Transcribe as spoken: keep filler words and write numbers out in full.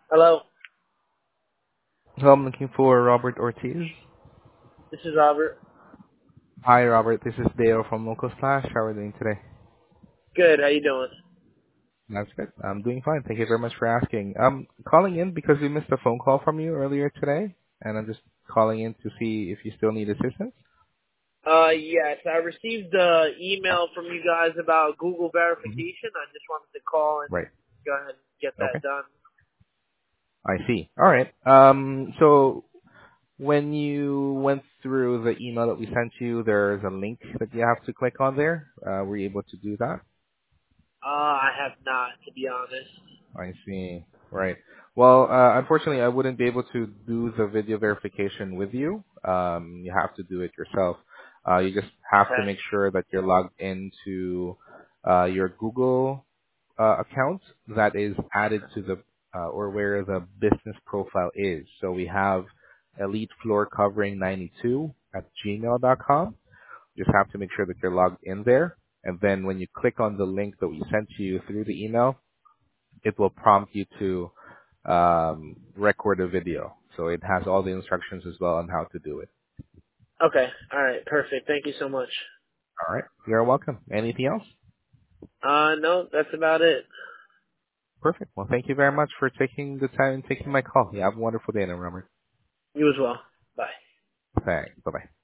Hello, Hello, I'm looking for Robert Ortiz. this is Robert. Hi, Robert. This is Dale from Local Slash. How are you doing today? Good, how you doing? That's good. I'm doing fine. Thank you very much for asking. I'm calling in because we missed a phone call from you earlier today, and I'm just calling in to see if you still need assistance. Uh, yes, I received the email from you guys about Google hmm verification. I just wanted to call and Right. go ahead and get Okay. that done. I see. All right. Um, so when you went through the email that we sent you, there's a link that you have to click on there. Uh, were you able to do that? Uh, I have not, to be honest. I see. Right. Well, uh, unfortunately, I wouldn't be able to do the video verification with you. Um, you have to do it yourself. Uh, you just have to Okay. make sure that you're logged into uh, your Google uh, account that is added to the uh, or where the business profile is. So we have Elite Floor Covering ninety-two at gmail dot com. You just have to make sure that you're logged in there. And then when you click on the link that we sent to you through the email, it will prompt you to um, record a video. So it has all the instructions as well on how to do it. Okay, alright, perfect. Thank you so much. All right. You're welcome. Anything else? Uh, no, that's about it. Perfect. Well, thank you very much for taking the time and taking my call. You have a wonderful day, now, Robert. You as well. Bye. Thanks. Bye-bye.